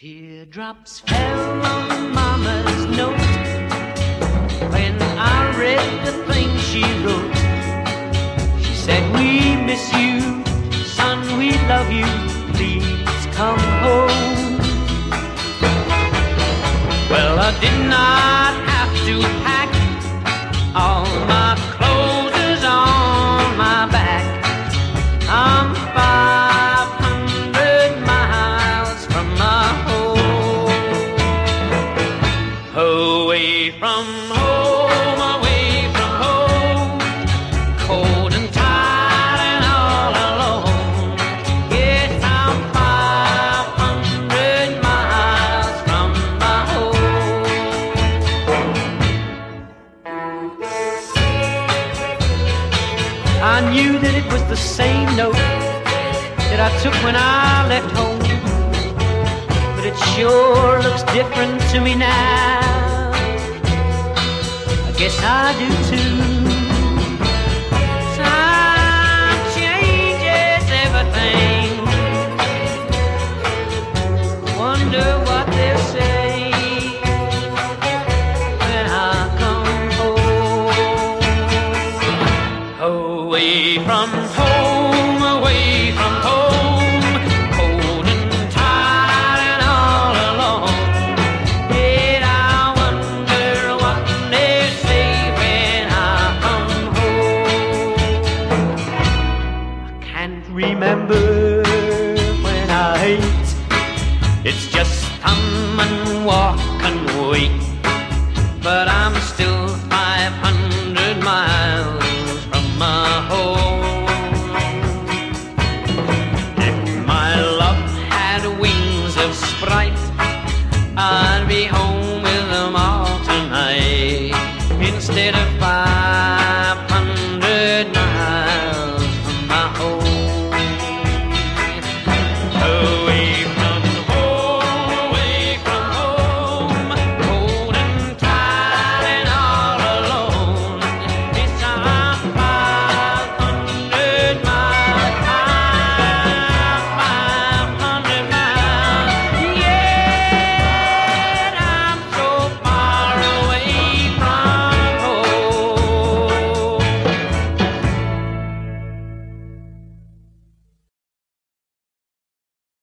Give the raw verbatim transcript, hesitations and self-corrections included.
Teardrops fell on Mama's note when I read the things she wrote. She said, we miss you, son, we love you, please come home. Well, I did not have to pack, all my clothes is on my back. I'm five hundred miles from my home, away from home, away from home, cold and tired and all alone. Yes, I'm five hundred miles from my home. I knew that it was the same note that I took when I left home, but it sure looks different to me now. I guess I do too. Time changes everything. Wonder what they'll say when I come home, away from home, away from home, cold and tired and all alone. Yet I wonder what they say when I come home. I can't remember when I ate. It's just come and walk and wait. But I'm still five hundred miles from my home. If my love had wings of sprite, I'd be home with them all tonight instead of five